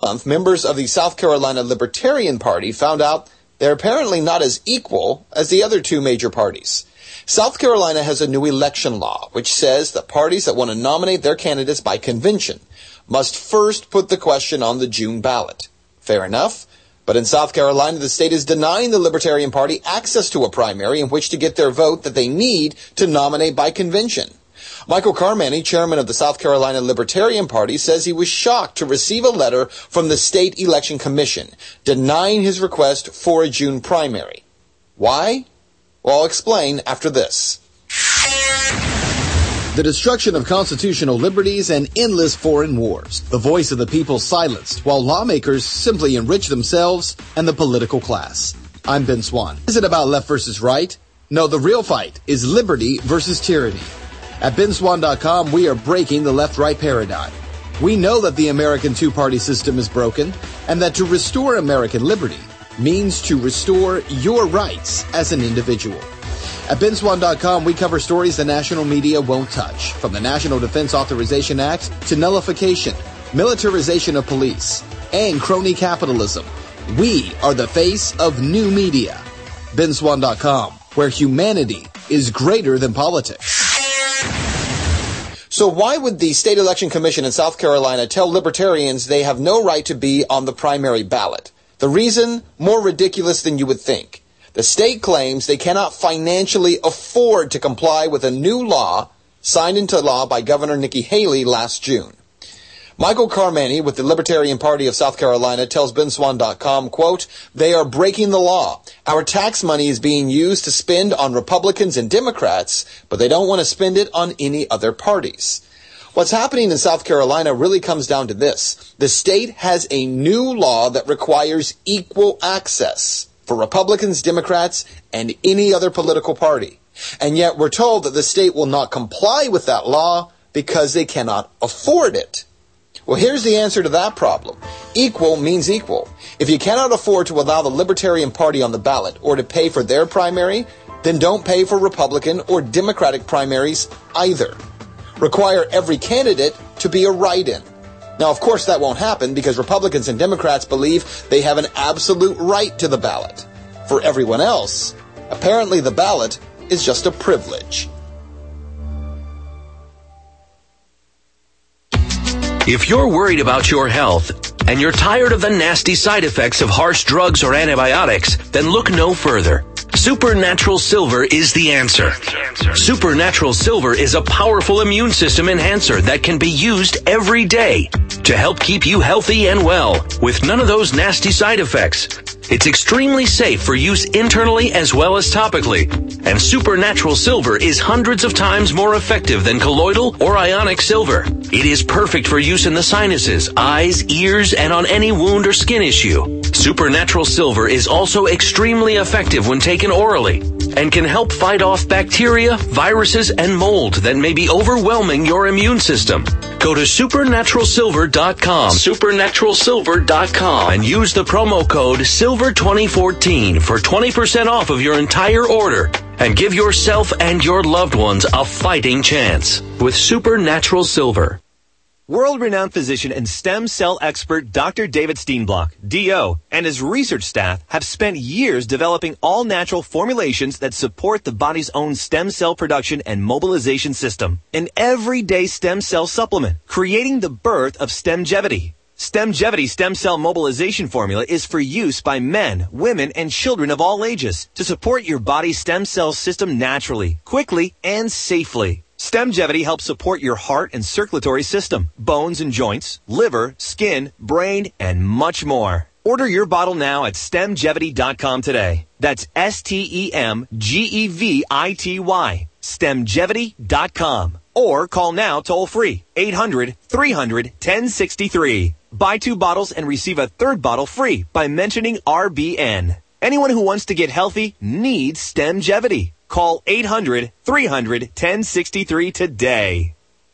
month, members of the South Carolina Libertarian Party found out they're apparently not as equal as the other two major parties. South Carolina has a new election law which says that parties that want to nominate their candidates by convention must first put the question on the June ballot. Fair enough. But in South Carolina, the state is denying the Libertarian Party access to a primary in which to get their vote that they need to nominate by convention. Michael Carmany, chairman of the South Carolina Libertarian Party, says he was shocked to receive a letter from the State Election Commission denying his request for a June primary. Why? Well, I'll explain after this. The destruction of constitutional liberties and endless foreign wars. The voice of the people silenced, while lawmakers simply enrich themselves and the political class. I'm Ben Swan. Is it about left versus right? No, the real fight is liberty versus tyranny. At benswan.com, we are breaking the left-right paradigm. We know that the American two-party system is broken, and that to restore American liberty means to restore your rights as an individual. At benswan.com, we cover stories the national media won't touch, from the National Defense Authorization Act to nullification, militarization of police, and crony capitalism. We are the face of new media. benswan.com, where humanity is greater than politics. So why would the State Election Commission in South Carolina tell libertarians they have no right to be on the primary ballot? The reason, more ridiculous than you would think. The state claims they cannot financially afford to comply with a new law signed into law by Governor Nikki Haley last June. Michael Carmany with the Libertarian Party of South Carolina tells benswan.com, quote, "They are breaking the law. Our tax money is being used to spend on Republicans and Democrats, but they don't want to spend it on any other parties." What's happening in South Carolina really comes down to this. The state has a new law that requires equal access for Republicans, Democrats, and any other political party. And yet we're told that the state will not comply with that law because they cannot afford it. Well, here's the answer to that problem. Equal means equal. If you cannot afford to allow the Libertarian Party on the ballot or to pay for their primary, then don't pay for Republican or Democratic primaries either. Require every candidate to be a write-in. Now, of course, that won't happen because Republicans and Democrats believe they have an absolute right to the ballot. For everyone else, apparently the ballot is just a privilege. If you're worried about your health and you're tired of the nasty side effects of harsh drugs or antibiotics, then look no further. Supernatural Silver is the answer. Supernatural Silver is a powerful immune system enhancer that can be used every day to help keep you healthy and well with none of those nasty side effects. It's extremely safe for use internally as well as topically. And Supernatural Silver is hundreds of times more effective than colloidal or ionic silver. It is perfect for use in the sinuses, eyes, ears, and on any wound or skin issue. Supernatural Silver is also extremely effective when taken orally and can help fight off bacteria, viruses, and mold that may be overwhelming your immune system. Go to supernaturalsilver.com, supernaturalsilver.com, and use the promo code SILVER2014 for 20% off of your entire order. And give yourself and your loved ones a fighting chance with Supernatural Silver. World-renowned physician and stem cell expert Dr. David Steenblock, D.O., and his research staff have spent years developing all-natural formulations that support the body's own stem cell production and mobilization system. An everyday stem cell supplement, creating the birth of Stemgevity. Stemgevity stem cell mobilization formula is for use by men, women, and children of all ages to support your body's stem cell system naturally, quickly, and safely. Stemgevity helps support your heart and circulatory system, bones and joints, liver, skin, brain, and much more. Order your bottle now at stemgevity.com today. That's STEMGEVITY. Stemgevity.com. Or call now toll free, 800-300-1063. Buy 2 bottles and receive a 3rd bottle free by mentioning RBN. Anyone who wants to get healthy needs Stemgevity. Call 800-300-1063 today.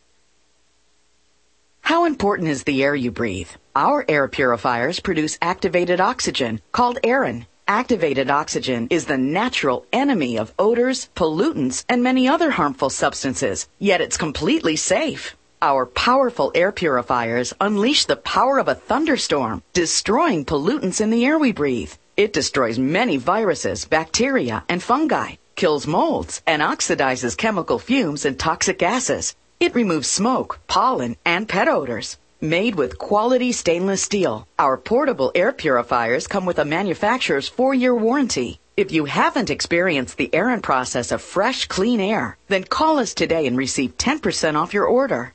How important is the air you breathe? Our air purifiers produce activated oxygen, called Aerin. Activated oxygen is the natural enemy of odors, pollutants, and many other harmful substances, yet it's completely safe. Our powerful air purifiers unleash the power of a thunderstorm, destroying pollutants in the air we breathe. It destroys many viruses, bacteria, and fungi, kills molds, and oxidizes chemical fumes and toxic gases. It removes smoke, pollen, and pet odors. Made with quality stainless steel, our portable air purifiers come with a manufacturer's 4-year warranty. If you haven't experienced the Aran process of fresh, clean air, then call us today and receive 10% off your order.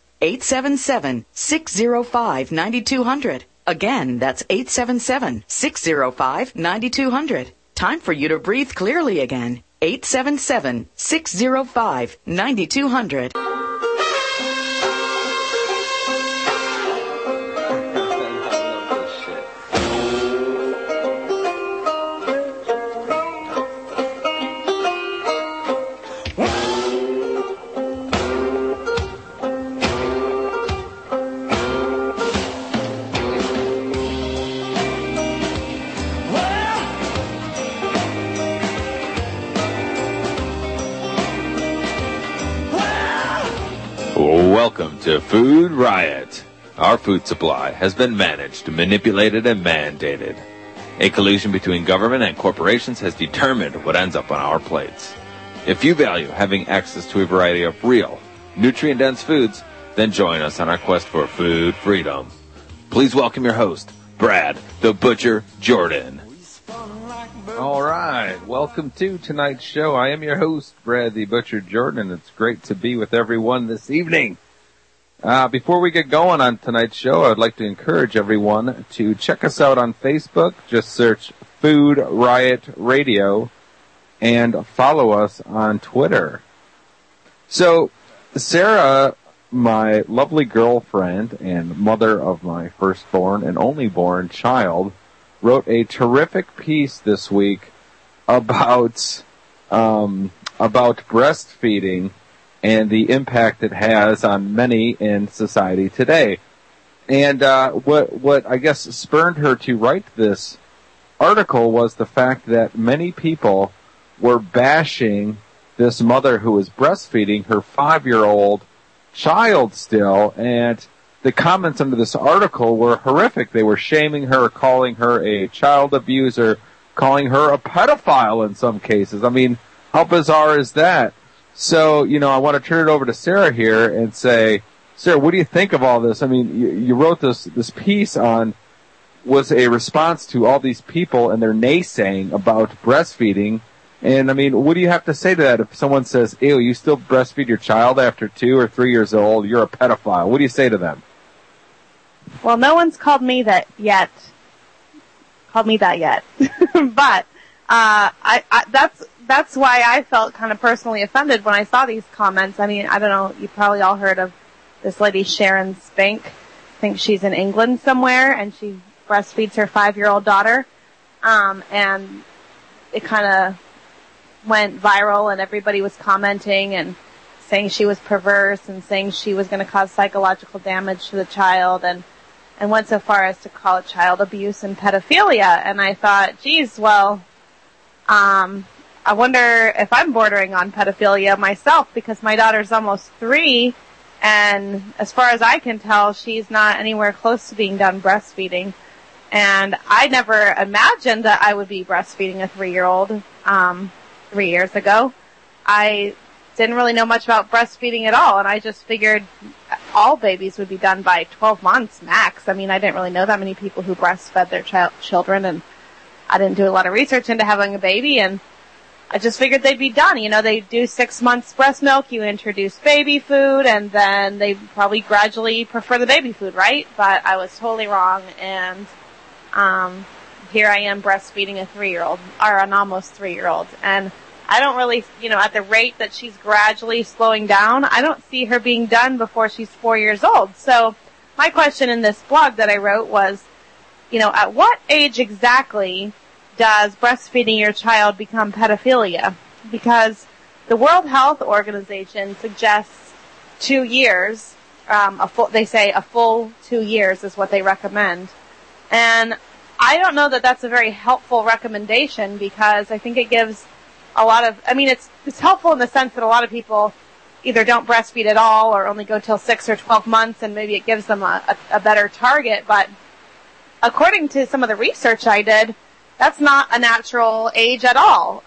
877-605-9200. Again, that's 877-605-9200. Time for you to breathe clearly again. 877-605-9200. Welcome to Food Riot. Our food supply has been managed, manipulated, and mandated. A collusion between government and corporations has determined what ends up on our plates. If you value having access to a variety of real, nutrient-dense foods, then join us on our quest for food freedom. Please welcome your host, Brad the Butcher Jordan. All right, welcome to tonight's show. I am your host, Brad the Butcher Jordan, and it's great to be with everyone this evening. Before we get going on tonight's show, I would like to encourage everyone to check us out on Facebook. Just search Food Riot Radio and follow us on Twitter. So, Sarah, my lovely girlfriend and mother of my firstborn and only born child, wrote a terrific piece this week about breastfeeding and the impact it has on many in society today. And what I guess spurred her to write this article was the fact that many people were bashing this mother who was breastfeeding her 5-year-old child still, and the comments under this article were horrific. They were shaming her, calling her a child abuser, calling her a pedophile in some cases. I mean, how bizarre is that? So, I want to turn it over to Sarah here and say, Sarah, what do you think of all this? I mean, you wrote this piece was a response to all these people and their naysaying about breastfeeding. And, I mean, what do you have to say to that if someone says, ew, you still breastfeed your child after 2 or 3 years old, you're a pedophile? What do you say to them? Well, no one's called me that yet. But that's why I felt kind of personally offended when I saw these comments. I mean, I don't know, you probably all heard of this lady Sharon Spank. I think she's in England somewhere, and she breastfeeds her 5-year-old daughter. And it kind of went viral, and everybody was commenting and saying she was perverse and saying she was going to cause psychological damage to the child, and went so far as to call it child abuse and pedophilia. And I thought, geez, well, I wonder if I'm bordering on pedophilia myself, because my daughter's almost 3, and as far as I can tell, she's not anywhere close to being done breastfeeding. And I never imagined that I would be breastfeeding a 3-year-old 3 years ago. I didn't really know much about breastfeeding at all, and I just figured all babies would be done by 12 months max. I mean, I didn't really know that many people who breastfed their children, and I didn't do a lot of research into having a baby, and I just figured they'd be done. They do 6 months breast milk, you introduce baby food, and then they probably gradually prefer the baby food, right? But I was totally wrong, and here I am breastfeeding a 3-year-old, or an almost 3-year-old, and I don't really, at the rate that she's gradually slowing down, I don't see her being done before she's 4 years old. So my question in this blog that I wrote was, at what age exactly does breastfeeding your child become pedophilia? Because the World Health Organization suggests 2 years, they say a full 2 years is what they recommend. And I don't know that that's a very helpful recommendation, because I think it gives a lot of, it's helpful in the sense that a lot of people either don't breastfeed at all or only go till 6 or 12 months, and maybe it gives them a better target. But according to some of the research I did, that's not a natural age at all.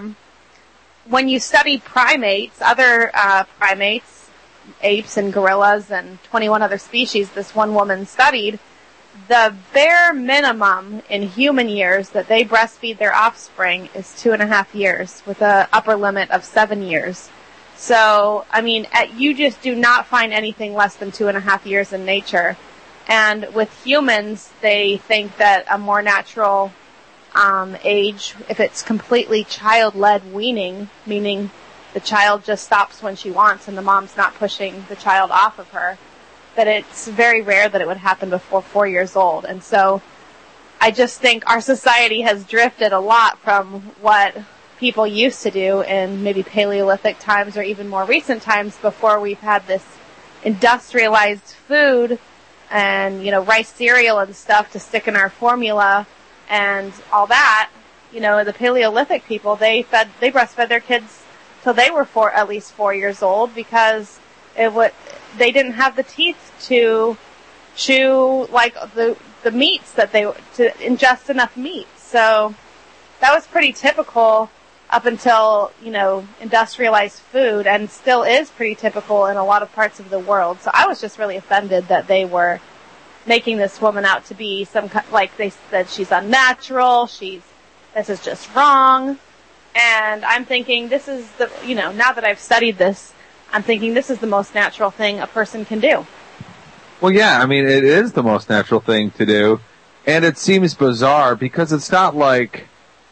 When you study primates, other primates, apes and gorillas and 21 other species this one woman studied, the bare minimum in human years that they breastfeed their offspring is 2.5 years, with an upper limit of 7 years. So, I mean, you just do not find anything less than 2.5 years in nature. And with humans, they think that a more natural age, if it's completely child-led weaning, meaning the child just stops when she wants and the mom's not pushing the child off of her, that it's very rare that it would happen before 4 years old. And so I just think our society has drifted a lot from what people used to do in maybe Paleolithic times or even more recent times, before we've had this industrialized food and, rice cereal and stuff to stick in our formula and all that. The Paleolithic people, they breastfed their kids till they were at least 4 years old, because they didn't have the teeth to chew like the meats to ingest enough meat. So that was pretty typical up until, industrialized food, and still is pretty typical in a lot of parts of the world. So I was just really offended that they were making this woman out to be like they said she's unnatural, this is just wrong. And I'm thinking this is now that I've studied this, I'm thinking this is the most natural thing a person can do. Well, yeah, I mean, it is the most natural thing to do. And it seems bizarre because it's not like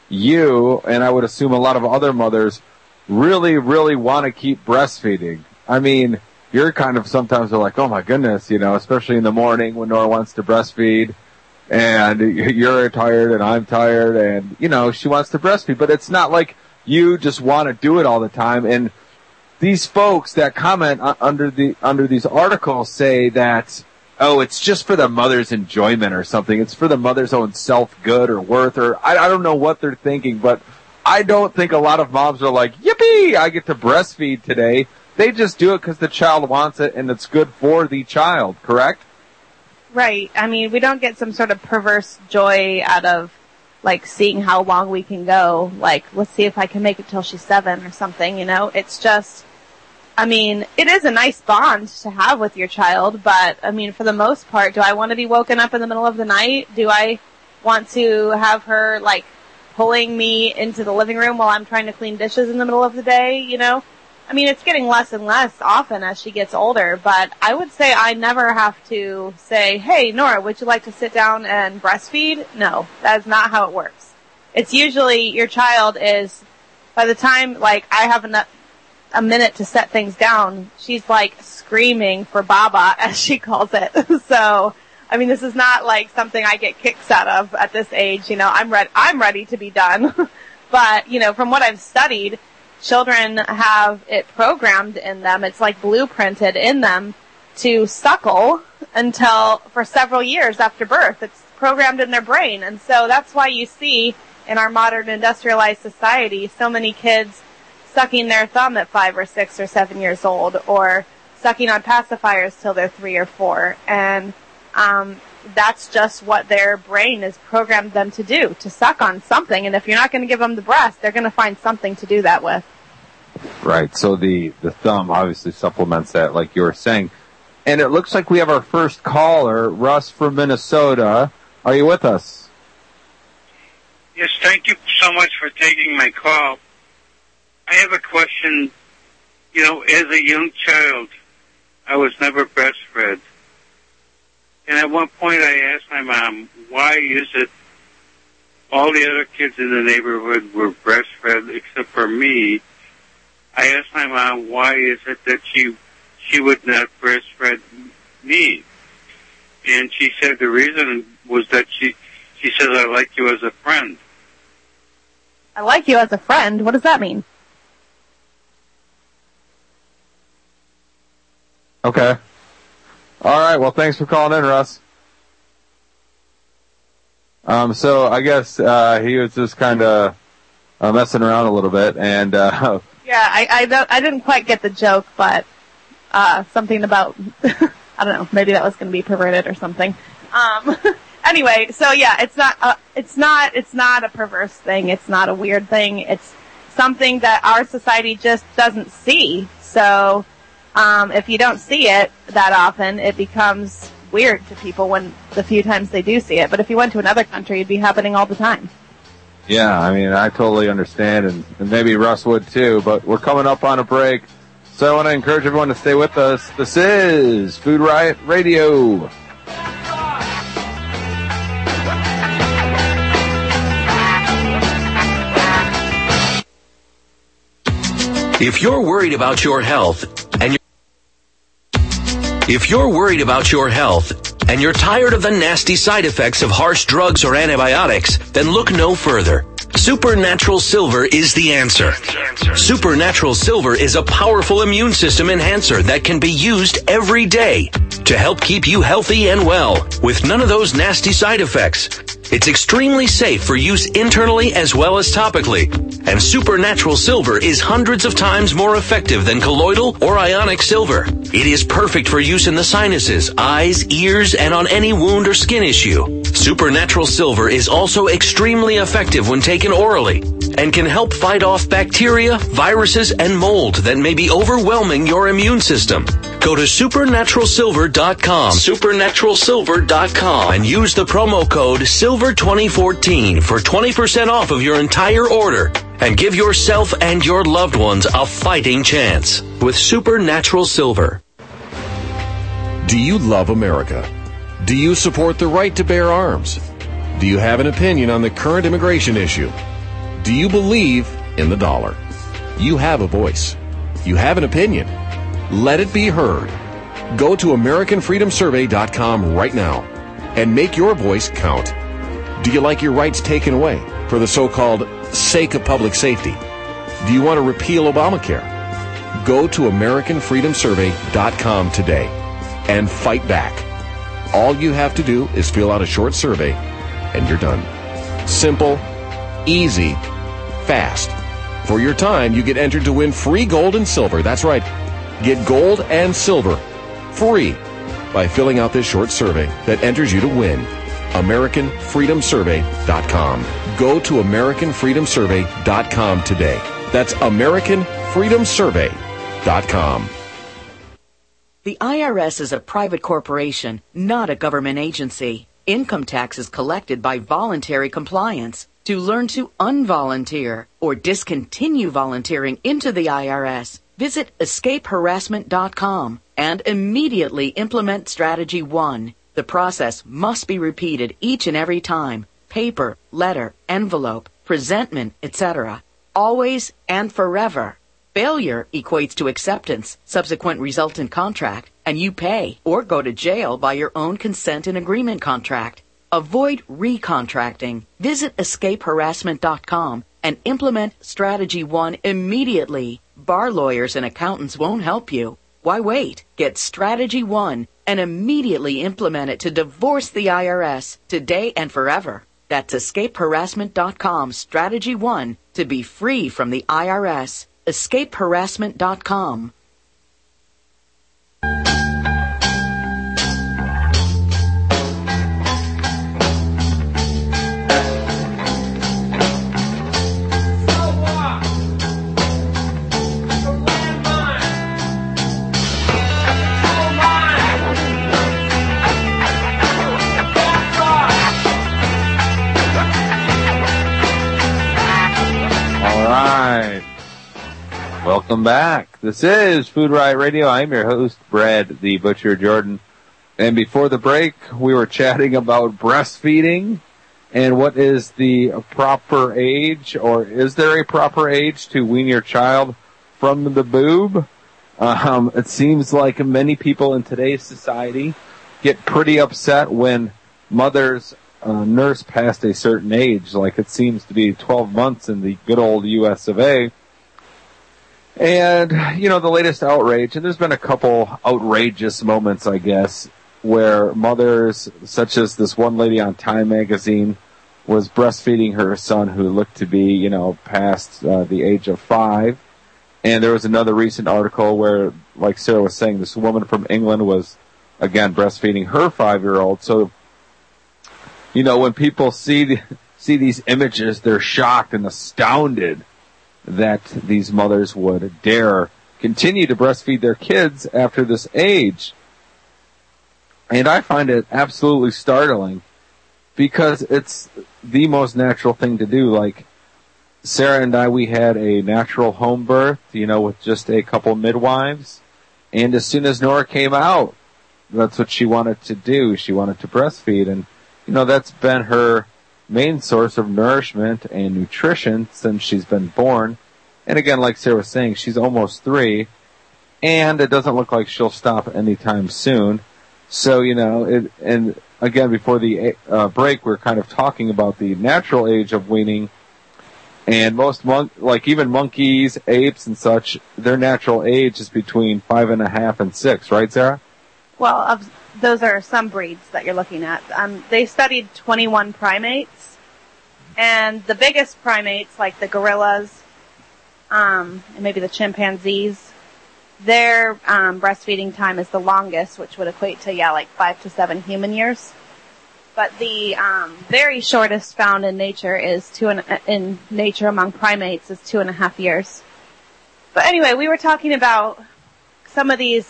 you, and I would assume a lot of other mothers, really, really want to keep breastfeeding. I mean, you're kind of sometimes like, oh my goodness, especially in the morning when Nora wants to breastfeed, and you're tired and I'm tired, and, she wants to breastfeed. But it's not like you just want to do it all the time. And these folks that comment under these articles say that, oh, it's just for the mother's enjoyment or something. It's for the mother's own self-good or worth, or I don't know what they're thinking, but I don't think a lot of moms are like, yippee, I get to breastfeed today. They just do it because the child wants it and it's good for the child, correct? Right. I mean, we don't get some sort of perverse joy out of, like, seeing how long we can go. Like, let's see if I can make it till she's 7 or something, It's just, I mean, it is a nice bond to have with your child, but, I mean, for the most part, do I want to be woken up in the middle of the night? Do I want to have her, like, pulling me into the living room while I'm trying to clean dishes in the middle of the day, I mean, it's getting less and less often as she gets older, but I would say I never have to say, hey, Nora, would you like to sit down and breastfeed? No, that is not how it works. It's usually your child is, by the time, like, I have a minute to set things down, she's, like, screaming for Baba, as she calls it. So, I mean, this is not, like, something I get kicks out of at this age. I'm ready to be done. But, from what I've studied, children have it programmed in them. It's like blueprinted in them to suckle for several years after birth. It's programmed in their brain. And so that's why you see in our modern industrialized society so many kids sucking their thumb at 5 or 6 or 7 years old, or sucking on pacifiers till they're 3 or 4. And that's just what their brain has programmed them to do, to suck on something. And if you're not going to give them the breast, they're going to find something to do that with. Right, so the thumb obviously supplements that, like you were saying. And it looks like we have our first caller, Russ from Minnesota. Are you with us? Yes, thank you so much for taking my call. I have a question. As a young child, I was never breastfed. And at one point I asked my mom, why is it all the other kids in the neighborhood were breastfed except for me? I asked my mom, why is it that she would not breastfeed me? And she said the reason was that she said, I like you as a friend. I like you as a friend? What does that mean? Okay. All right, well, thanks for calling in, Russ. So I guess he was just kind of messing around a little bit, and Yeah, I didn't quite get the joke, but something about I don't know, maybe that was going to be perverted or something. Anyway, so yeah, it's not a perverse thing. It's not a weird thing. It's something that our society just doesn't see. So if you don't see it that often, it becomes weird to people when the few times they do see it. But if you went to another country, it'd be happening all the time. Yeah, I mean, I totally understand, and maybe Russ would too, but we're coming up on a break, so I want to encourage everyone to stay with us. This is Food Riot Radio. If you're worried about your health and you're tired of the nasty side effects of harsh drugs or antibiotics, then look no further. Supernatural Silver is the answer. Supernatural Silver is a powerful immune system enhancer that can be used every day to help keep you healthy and well with none of those nasty side effects. It's extremely safe for use internally as well as topically. And Supernatural Silver is hundreds of times more effective than colloidal or ionic silver. It is perfect for use in the sinuses, eyes, ears, and on any wound or skin issue. Supernatural Silver is also extremely effective when taken orally and can help fight off bacteria, viruses, and mold that may be overwhelming your immune system. Go to supernaturalsilver.com, supernaturalsilver.com, and use the promo code SILVER2014 for 20% off of your entire order. And give yourself and your loved ones a fighting chance with Supernatural Silver. Do you love America? Do you support the right to bear arms? Do you have an opinion on the current immigration issue? Do you believe in the dollar? You have a voice. You have an opinion. Let it be heard. Go to AmericanFreedomSurvey.com right now and make your voice count. Do you like your rights taken away for the so-called sake of public safety? Do you want to repeal Obamacare? Go to AmericanFreedomSurvey.com today and fight back. All you have to do is fill out a short survey and you're done. Simple, easy, fast. For your time, you get entered to win free gold and silver. That's right. Get gold and silver free by filling out this short survey that enters you to win. AmericanFreedomSurvey.com. Go to AmericanFreedomSurvey.com today. That's AmericanFreedomSurvey.com. The IRS is a private corporation, not a government agency. Income tax is collected by voluntary compliance. To learn to unvolunteer or discontinue volunteering into the IRS, visit escapeharassment.com and immediately implement Strategy 1. The process must be repeated each and every time. Paper, letter, envelope, presentment, etc. Always and forever. Failure equates to acceptance, subsequent resultant contract, and you pay or go to jail by your own consent and agreement contract. Avoid recontracting. Visit escapeharassment.com and implement Strategy 1 immediately. Bar lawyers and accountants won't help you. Why wait? Get Strategy 1 and immediately implement it to divorce the IRS today and forever. That's escapeharassment.com, Strategy 1, to be free from the IRS. escapeharassment.com. Welcome back. This is Food Riot Radio. I'm your host, Brad the Butcher Jordan. And before the break, we were chatting about breastfeeding and what is the proper age, or is there a proper age to wean your child from the boob? It seems like many people in today's society get pretty upset when mothers nurse past a certain age, like it seems to be 12 months in the good old US of A. And, you know, the latest outrage, and there's been a couple outrageous moments, I guess, where mothers, such as this one lady on Time magazine, was breastfeeding her son who looked to be, you know, past the age of 5. And there was another recent article where, like Sarah was saying, this woman from England was, again, breastfeeding her 5-year-old. So, when people see these images, they're shocked and astounded that these mothers would dare continue to breastfeed their kids after this age. And I find it absolutely startling because it's the most natural thing to do. Like, Sarah and I, we had a natural home birth, with just a couple midwives. And as soon as Nora came out, that's what she wanted to do. She wanted to breastfeed. And, that's been her main source of nourishment and nutrition since she's been born. And again, like Sarah was saying, she's almost 3. And it doesn't look like she'll stop anytime soon. So, and again, before the break, we're kind of talking about the natural age of weaning. And most even monkeys, apes, and such, their natural age is between 5.5 and 6, right, Sarah? Well, those are some breeds that you're looking at. They studied 21 primates, and the biggest primates, like the gorillas, and maybe the chimpanzees, their breastfeeding time is the longest, which would equate to 5 to 7 human years. But the very shortest found in nature is in nature among primates is 2.5 years. But anyway, we were talking about some of these,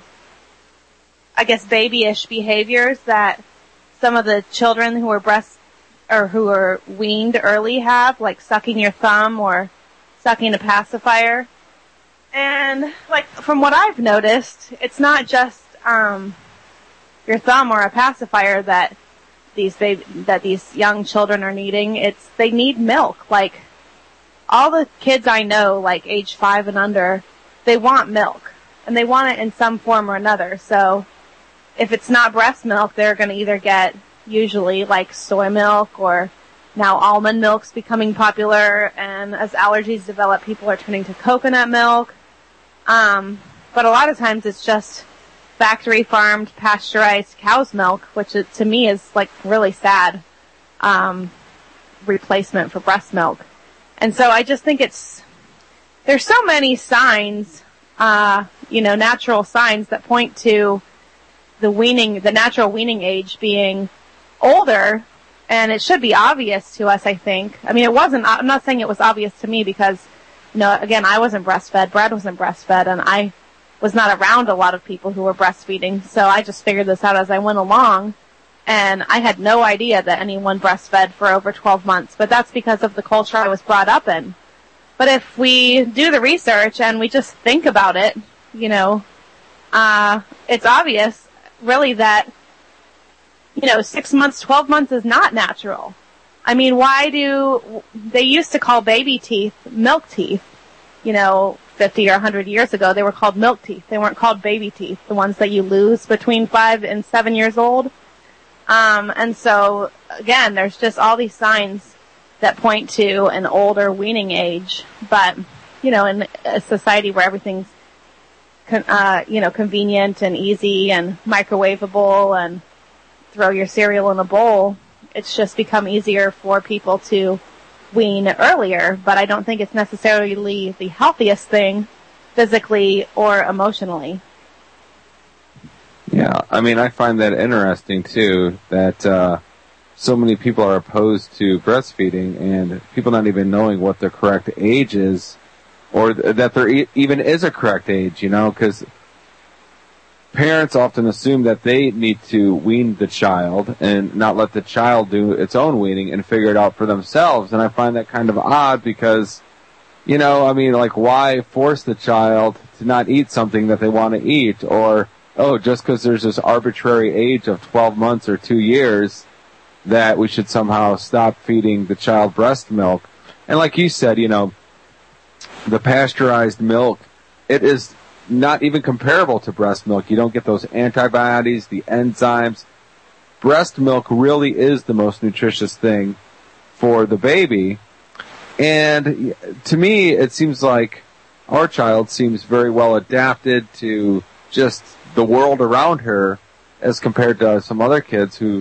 babyish behaviors that some of the children who are weaned early have, like sucking your thumb or sucking a pacifier. And from what I've noticed, it's not just your thumb or a pacifier that these young children are needing. They need milk. Like, all the kids I know, age 5 and under, they want milk. And they want it in some form or another. So, if it's not breast milk, they're going to either get, usually, soy milk, or now almond milk's becoming popular. And as allergies develop, people are turning to coconut milk. But a lot of times it's just factory farmed, pasteurized cow's milk, which to me is really sad, replacement for breast milk. And so I just think there's so many signs, natural signs that point to the natural weaning age being older, and it should be obvious to us, I think. I mean, I'm not saying it was obvious to me because, again, I wasn't breastfed, Brad wasn't breastfed, and I was not around a lot of people who were breastfeeding, so I just figured this out as I went along, and I had no idea that anyone breastfed for over 12 months, but that's because of the culture I was brought up in. But if we do the research and we just think about it, it's obvious, really, that, 6 months, 12 months is not natural. I mean, they used to call baby teeth milk teeth, 50 or 100 years ago, they were called milk teeth. They weren't called baby teeth, the ones that you lose between 5 and 7 years old. And so, again, there's just all these signs that point to an older weaning age. But, in a society where everything's, convenient and easy and microwavable and throw your cereal in a bowl, it's just become easier for people to wean earlier, but I don't think it's necessarily the healthiest thing physically or emotionally. Yeah, I mean, I find that interesting too, that so many people are opposed to breastfeeding and people not even knowing what the correct age is, or that there even is a correct age, because parents often assume that they need to wean the child and not let the child do its own weaning and figure it out for themselves. And I find that kind of odd because, why force the child to not eat something that they want to eat? Or, just because there's this arbitrary age of 12 months or 2 years that we should somehow stop feeding the child breast milk. And like you said, the pasteurized milk, it is not even comparable to breast milk. You don't get those antibiotics, the enzymes. Breast milk really is the most nutritious thing for the baby. And to me, it seems like our child seems very well adapted to just the world around her as compared to some other kids who,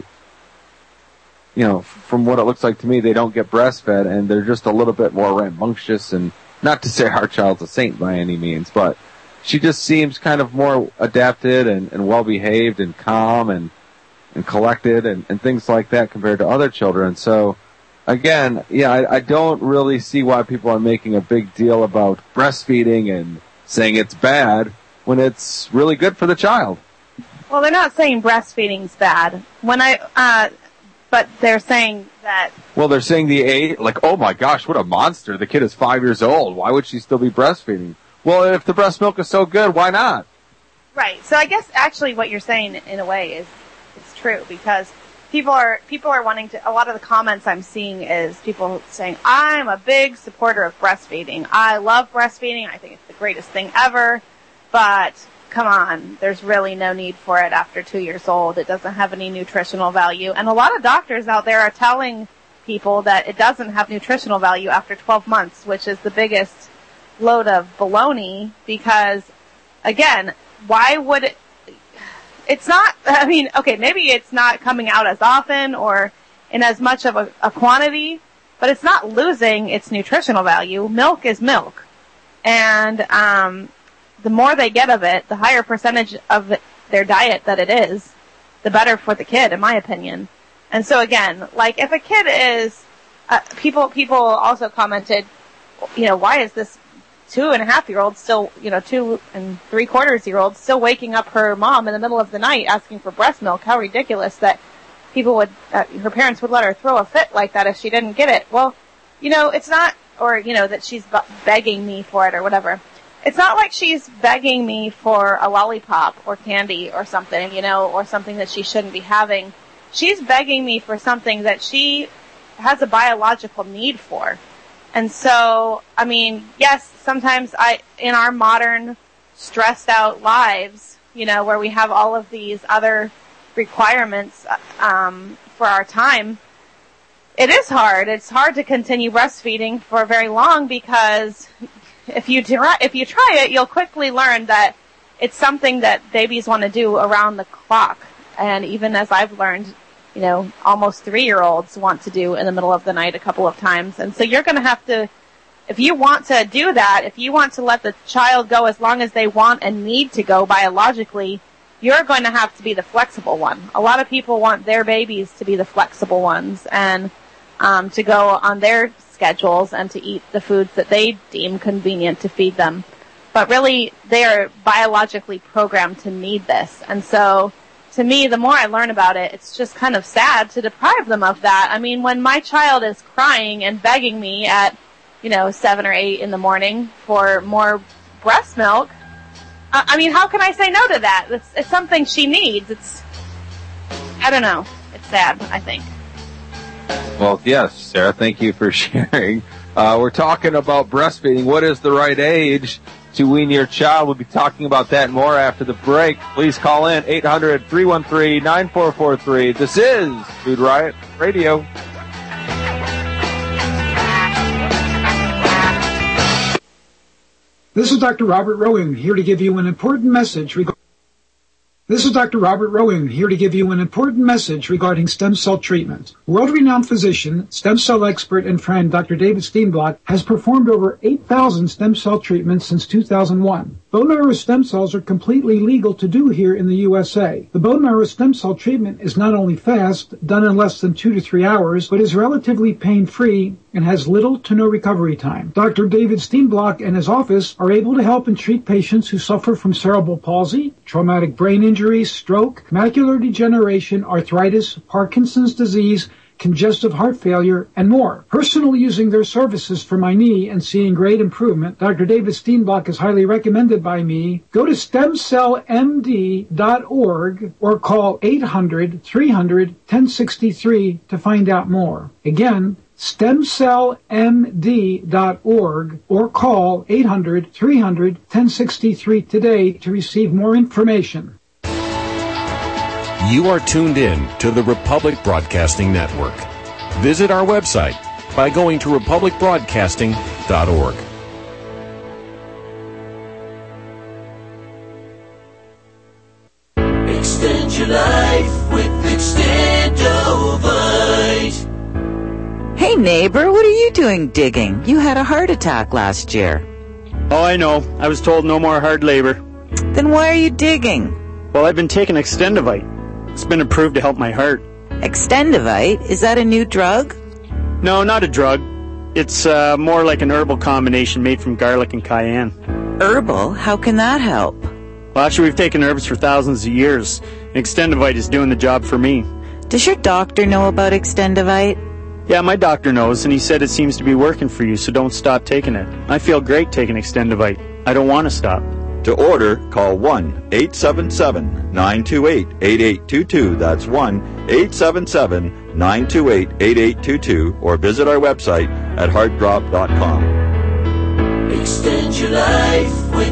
from what it looks like to me, they don't get breastfed and they're just a little bit more rambunctious and Not to say our child's a saint by any means, but she just seems kind of more adapted and well-behaved and calm and collected and things like that compared to other children. So, again, I don't really see why people are making a big deal about breastfeeding and saying it's bad when it's really good for the child. Well, they're not saying breastfeeding's bad. But they're saying that... Well, they're saying the age, like, oh my gosh, what a monster. The kid is 5 years old. Why would she still be breastfeeding? Well, if the breast milk is so good, why not? Right. So I guess actually what you're saying in a way is true, because people are wanting to, a lot of the comments I'm seeing is people saying, I'm a big supporter of breastfeeding. I love breastfeeding. I think it's the greatest thing ever. But come on, there's really no need for it after 2 years old. It doesn't have any nutritional value. And a lot of doctors out there are telling people that it doesn't have nutritional value after 12 months, which is the biggest load of baloney, because, again, why would it... It's not, I mean, okay, maybe it's not coming out as often or in as much of a quantity, but it's not losing its nutritional value. Milk is milk. And the more they get of it, the higher percentage of their diet that it is, the better for the kid, in my opinion. And so again, like if a kid is, people also commented, why is this 2.5-year-old still, 2 3/4-year-old still waking up her mom in the middle of the night asking for breast milk? How ridiculous that people would, her parents would let her throw a fit like that if she didn't get it. Well, it's not, or, that she's begging me for it or whatever. It's not like she's begging me for a lollipop or candy or something, or something that she shouldn't be having. She's begging me for something that she has a biological need for. And so, I mean, yes, sometimes in our modern stressed out lives, where we have all of these other requirements, for our time, it is hard. It's hard to continue breastfeeding for very long, because if you try it, you'll quickly learn that it's something that babies want to do around the clock. And even as I've learned, almost 3-year-olds want to do in the middle of the night a couple of times. And so you're going to have to, if you want to do that, if you want to let the child go as long as they want and need to go biologically, you're going to have to be the flexible one. A lot of people want their babies to be the flexible ones and to go on their schedules and to eat the foods that they deem convenient to feed them. But really, they are biologically programmed to need this. And so, to me, the more I learn about it, it's just kind of sad to deprive them of that. I mean, when my child is crying and begging me at, 7 or 8 in the morning for more breast milk, I mean, how can I say no to that? It's something she needs. I don't know. It's sad, I think. Well, yes, Sarah, thank you for sharing. We're talking about breastfeeding. What is the right age to wean your child? We'll be talking about that and more after the break. Please call in 800-313-9443. This is Food Riot Radio. This is Dr. Robert Rowan here to give you an important message regarding stem cell treatment. World-renowned physician, stem cell expert, and friend Dr. David Steenblock has performed over 8,000 stem cell treatments since 2001. Bone marrow stem cells are completely legal to do here in the USA. The bone marrow stem cell treatment is not only fast, done in less than 2 to 3 hours, but is relatively pain-free and has little to no recovery time. Dr. David Steenblock and his office are able to help and treat patients who suffer from cerebral palsy, traumatic brain injury, stroke, macular degeneration, arthritis, Parkinson's disease, congestive heart failure, and more. Personally using their services for my knee and seeing great improvement, Dr. David Steenblock is highly recommended by me. Go to stemcellmd.org or call 800-300-1063 to find out more. Again, stemcellmd.org or call 800-300-1063 today to receive more information. You are tuned in to the Republic Broadcasting Network. Visit our website by going to republicbroadcasting.org. Extend your life with Extendovite. Hey neighbor, what are you doing digging? You had a heart attack last year. Oh, I know. I was told no more hard labor. Then why are you digging? Well, I've been taking Extendivite. It's been approved to help my heart. Extendivite? Is that a new drug? No, not a drug. It's more like an herbal combination made from garlic and cayenne. Herbal? How can that help? Well, actually, we've taken herbs for thousands of years. And Extendivite is doing the job for me. Does your doctor know about Extendivite? Yeah, my doctor knows, and he said it seems to be working for you, so don't stop taking it. I feel great taking Extendivite. I don't want to stop. To order, call 1-877-928-8822. That's 1-877-928-8822. Or visit our website at heartdrop.com. Extend your life with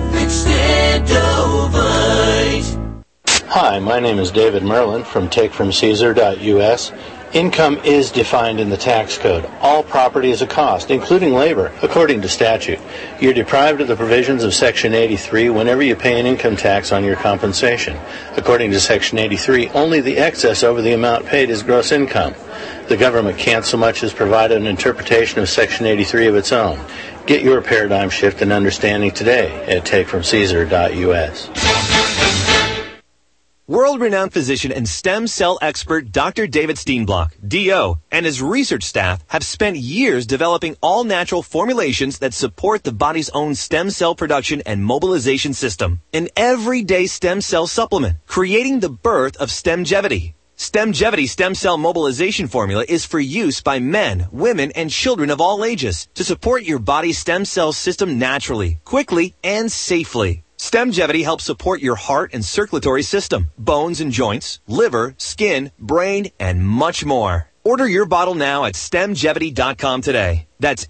Extendivite. Hi, my name is David Merlin from takefromcaesar.us. Income is defined in the tax code. All property is a cost, including labor, according to statute. You're deprived of the provisions of Section 83 whenever you pay an income tax on your compensation. According to Section 83, only the excess over the amount paid is gross income. The government can't so much as provide an interpretation of Section 83 of its own. Get your paradigm shift and understanding today at takefromcaesar.us. World-renowned physician and stem cell expert Dr. David Steenblock, D.O., and his research staff have spent years developing all-natural formulations that support the body's own stem cell production and mobilization system. An everyday stem cell supplement, creating the birth of Stemgevity. Stemgevity stem cell mobilization formula is for use by men, women, and children of all ages to support your body's stem cell system naturally, quickly, and safely. Stemgevity helps support your heart and circulatory system, bones and joints, liver, skin, brain, and much more. Order your bottle now at stemgevity.com today. That's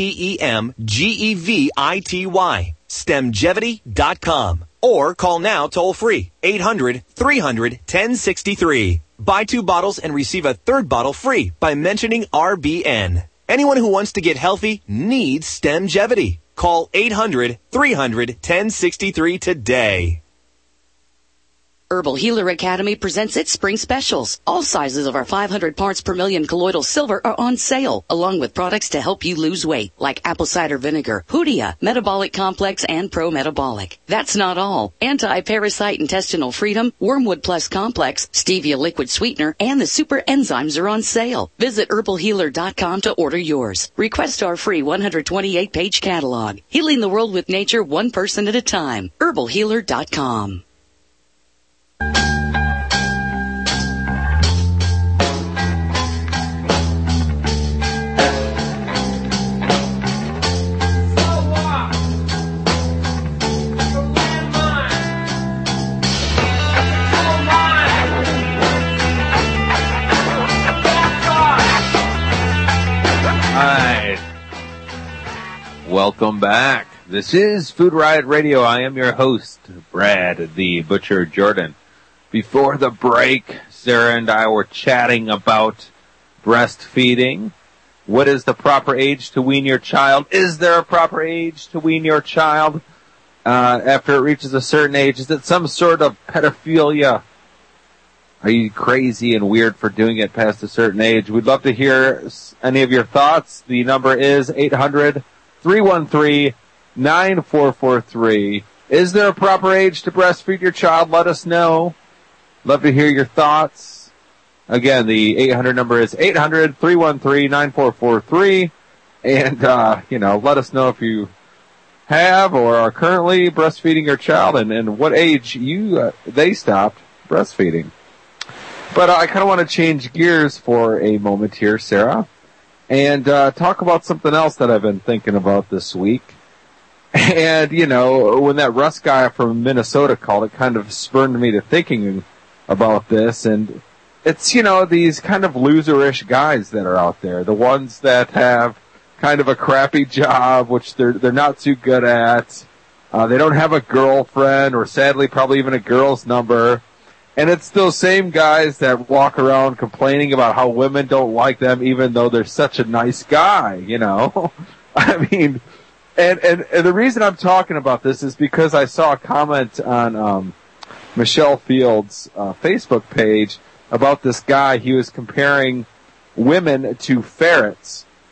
STEMGEVITY. Stemgevity.com. Or call now toll free, 800-300-1063. Buy 2 bottles and receive a 3rd bottle free by mentioning RBN. Anyone who wants to get healthy needs Stemgevity. Call 800-300-1063 today. Herbal Healer Academy presents its spring specials. All sizes of our 500 parts per million colloidal silver are on sale, along with products to help you lose weight, like apple cider vinegar, Hoodia, Metabolic Complex, and Pro Metabolic. That's not all. Anti-parasite intestinal freedom, Wormwood Plus Complex, Stevia liquid sweetener, and the super enzymes are on sale. Visit herbalhealer.com to order yours. Request our free 128-page catalog. Healing the world with nature, one person at a time. herbalhealer.com. Welcome back. This is Food Riot Radio. I am your host, Brad the Butcher Jordan. Before the break, Sarah and I were chatting about breastfeeding. What is the proper age to wean your child? Is there a proper age to wean your child after it reaches a certain age? Is it some sort of pedophilia? Are you crazy and weird for doing it past a certain age? We'd love to hear any of your thoughts. The number is 800-313-9443. Is there a proper age to breastfeed your child? Let us know. Love to hear your thoughts. Again, the 800 number is 800-313-9443. And, let us know if you have or are currently breastfeeding your child and what age they stopped breastfeeding. But I kind of want to change gears for a moment here, Sarah, and talk about something else that I've been thinking about this week. And, when that Russ guy from Minnesota called, it kind of spurred me to thinking about this. And it's, these kind of loserish guys that are out there, the ones that have kind of a crappy job, which they're not too good at. They don't have a girlfriend, or sadly probably even a girl's number. And it's those same guys that walk around complaining about how women don't like them, even though they're such a nice guy, I mean, and the reason I'm talking about this is because I saw a comment on Michelle Fields' Facebook page about this guy. He was comparing women to ferrets.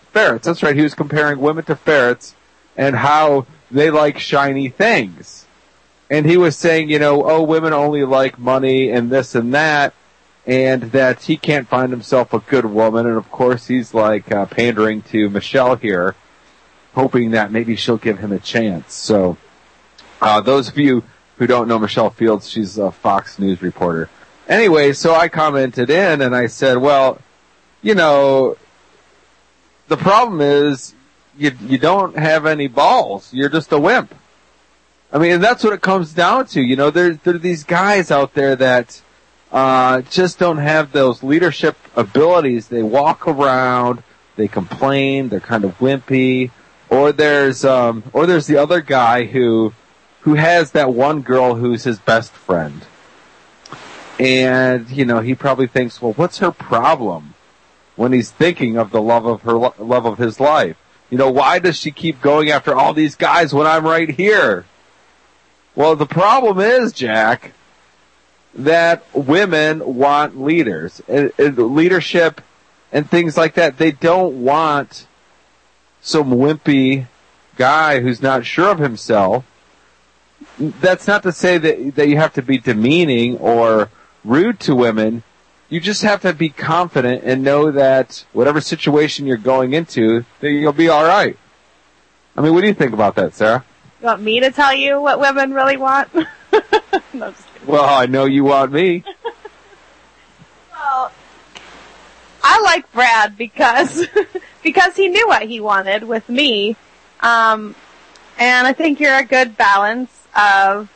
ferrets. That's right. He was comparing women to ferrets and how they like shiny things. And he was saying, women only like money and this and that, and that he can't find himself a good woman. And of course, he's like pandering to Michelle here, hoping that maybe she'll give him a chance. So, those of you who don't know Michelle Fields, she's a Fox News reporter. Anyway, so I commented in and I said, well, the problem is you don't have any balls. You're just a wimp. I mean, and that's what it comes down to. There are these guys out there that just don't have those leadership abilities. They walk around, they complain, they're kind of wimpy. Or there's the other guy who has that one girl who's his best friend. And, he probably thinks, well, what's her problem when he's thinking of the love of his life? Why does she keep going after all these guys when I'm right here? Well, the problem is, Jack, that women want leaders, leadership and things like that. They don't want some wimpy guy who's not sure of himself. That's not to say that you have to be demeaning or rude to women. You just have to be confident and know that whatever situation you're going into, that you'll be all right. I mean, what do you think about that, Sarah? You want me to tell you what women really want? No, just kidding. Well, I know you want me. Well, I like Brad because he knew what he wanted with me. And I think you're a good balance of,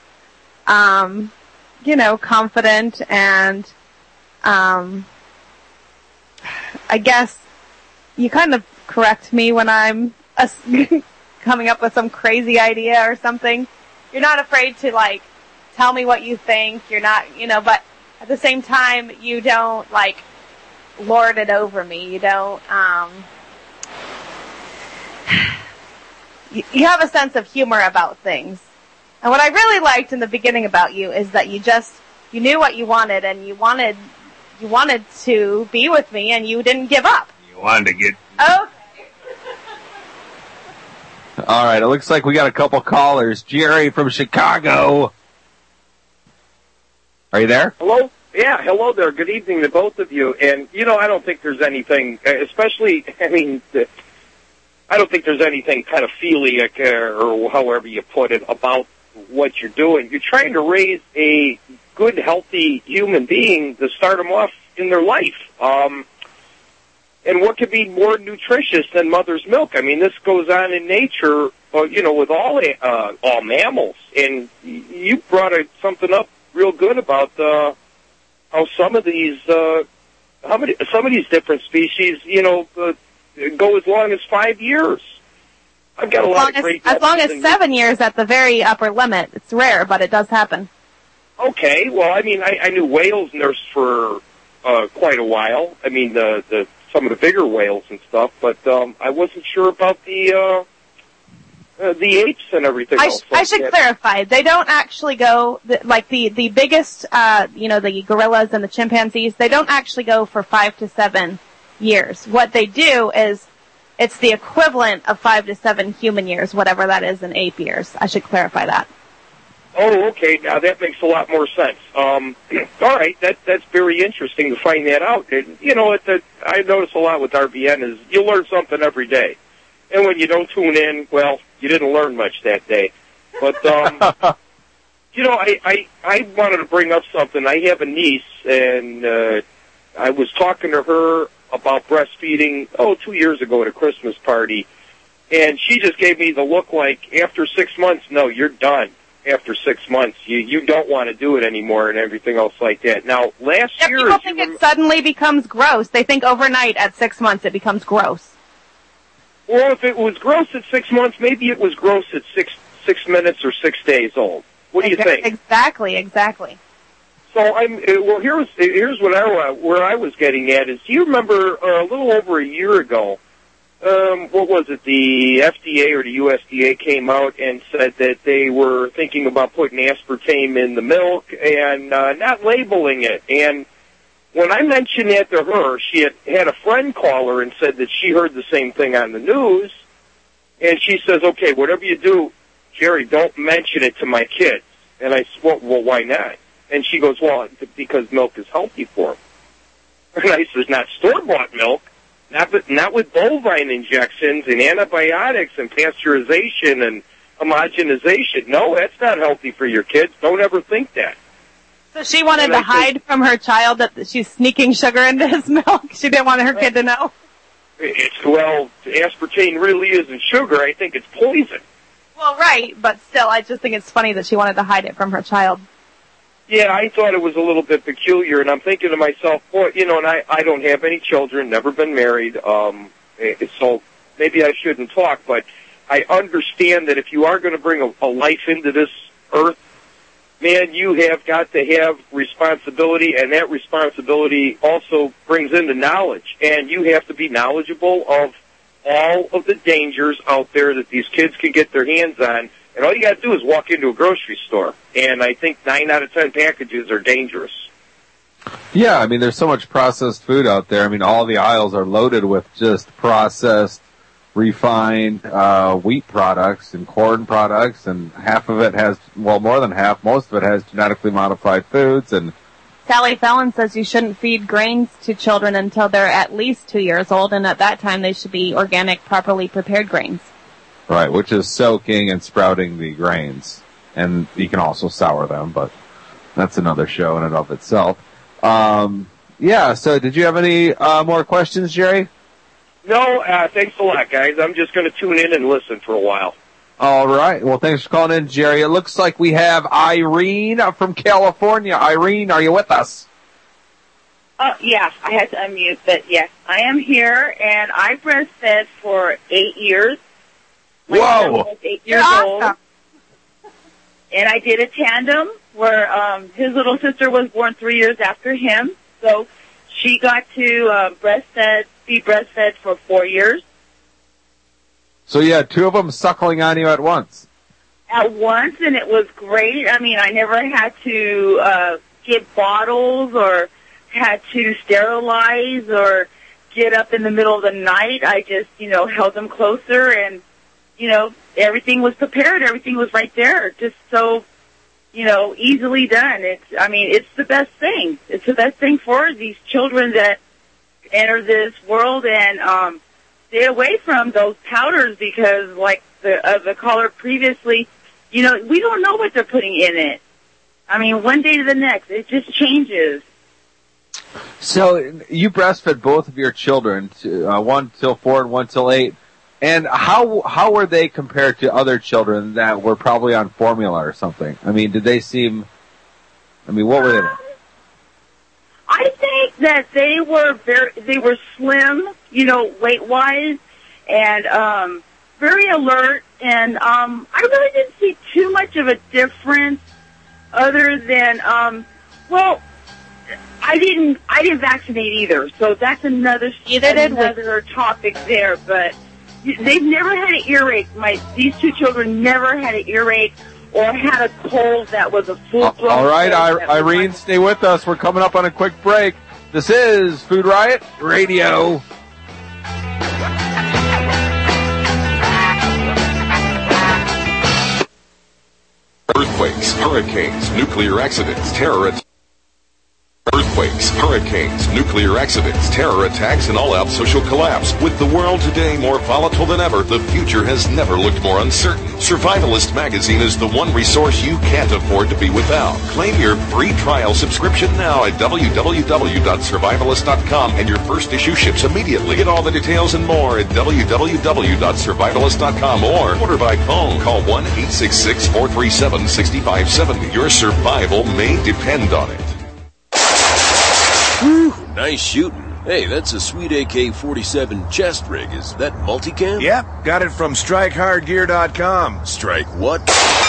confident and, I guess you kind of correct me when I'm coming up with some crazy idea or something. You're not afraid to, tell me what you think. You're not, but at the same time, you don't, lord it over me. You don't, you have a sense of humor about things. And what I really liked in the beginning about you is that you knew what you wanted, and you wanted to be with me, and you didn't give up. You wanted to get... Okay. All right, it looks like we got a couple callers. Jerry from Chicago. Are you there? Hello? Yeah, hello there. Good evening to both of you. And, I don't think there's anything, I don't think there's anything kind of philiac or however you put it about what you're doing. You're trying to raise a good, healthy human being to start them off in their life. And what could be more nutritious than mother's milk? I mean, this goes on in nature, with all mammals. And you brought something up real good about how some of these different species, go as long as 5 years. I've got a lot of great... As long as 7 years at the very upper limit. It's rare, but it does happen. Okay, well, I mean, I knew whales nursed for quite a while. I mean, some of the bigger whales and stuff, but I wasn't sure about the apes and everything else. I should clarify. They don't actually go, the biggest, the gorillas and the chimpanzees, they don't actually go for 5 to 7 years. What they do is, it's the equivalent of 5 to 7 human years, whatever that is in ape years. I should clarify that. Oh, okay. Now that makes a lot more sense. All right, that's very interesting to find that out. And, I notice a lot with RBN is you learn something every day, and when you don't tune in, well, you didn't learn much that day. But I wanted to bring up something. I have a niece, and I was talking to her about breastfeeding 2 years ago at a Christmas party, and she just gave me the look like, after 6 months, no, you're done. After 6 months, you don't want to do it anymore and everything else like that. Now, last year... People think it suddenly becomes gross. They think overnight at 6 months it becomes gross. Well, if it was gross at 6 months, maybe it was gross at six minutes or 6 days old. What do you think? Exactly. So here's where I was getting at is, do you remember a little over a year ago, what was it, the FDA or the USDA came out and said that they were thinking about putting aspartame in the milk and not labeling it. And when I mentioned that to her, she had a friend call her and said that she heard the same thing on the news. And she says, okay, whatever you do, Jerry, don't mention it to my kids. And I said, well, why not? And she goes, well, because milk is healthy for them. And I says, not store-bought milk, not with bovine injections and antibiotics and pasteurization and homogenization. No, that's not healthy for your kids. Don't ever think that. So she wanted to hide from her child that she's sneaking sugar into his milk? She didn't want her kid to know? Well, aspartame really isn't sugar. I think it's poison. Well, right, but still, I just think it's funny that she wanted to hide it from her child. Yeah, I thought it was a little bit peculiar, and I'm thinking to myself, boy, and I don't have any children, never been married, so maybe I shouldn't talk, but I understand that if you are going to bring a life into this earth, man, you have got to have responsibility, and that responsibility also brings into knowledge, and you have to be knowledgeable of all of the dangers out there that these kids can get their hands on. And all you got to do is walk into a grocery store, and I think 9 out of 10 packages are dangerous. Yeah, I mean, there's so much processed food out there. I mean, all the aisles are loaded with just processed, refined wheat products and corn products, and half of it has, well, more than half, most of it has genetically modified foods. And Sally Fallon says you shouldn't feed grains to children until they're at least 2 years old, and at that time they should be organic, properly prepared grains. Right, which is soaking and sprouting the grains. And you can also sour them, but that's another show in and of itself. Yeah, so did you have any more questions, Jerry? No, thanks a lot, guys. I'm just going to tune in and listen for a while. All right. Well, thanks for calling in, Jerry. It looks like we have Irene from California. Irene, are you with us? Yeah, I had to unmute, but yes, I am here, and I breastfed for 8 years. My son was 8 years old. And I did a tandem where his little sister was born 3 years after him. So she got to be breastfed for 4 years. So you had two of them suckling on you at once? At once, and it was great. I mean, I never had to get bottles or had to sterilize or get up in the middle of the night. I just, held them closer and, everything was prepared. Everything was right there. Just so, easily done. It's the best thing. It's the best thing for these children that enter this world and stay away from those powders because, like the caller previously, we don't know what they're putting in it. I mean, one day to the next, it just changes. So you breastfed both of your children, one till 4 and one till 8. And how were they compared to other children that were probably on formula or something? I mean, did they seem? What were they like? I think that they were slim, weight wise, and very alert. And I really didn't see too much of a difference, other than I didn't vaccinate either, so that's another topic there. But they've never had an earache. These two children never had an earache or had a cold that was a full-blown. All right, Irene, stay with us. We're coming up on a quick break. This is Food Riot Radio. Earthquakes, hurricanes, nuclear accidents, terror attacks. Earthquakes, hurricanes, nuclear accidents, terror attacks, and all-out social collapse. With the world today more volatile than ever, the future has never looked more uncertain. Survivalist Magazine is the one resource you can't afford to be without. Claim your free trial subscription now at www.survivalist.com, and your first issue ships immediately. Get all the details and more at www.survivalist.com or order by phone. Call 1-866-437-6570. Your survival may depend on it. Whew, nice shooting. Hey, that's a sweet AK-47 chest rig. Is that multicam? Yep, got it from StrikeHardGear.com. Strike what?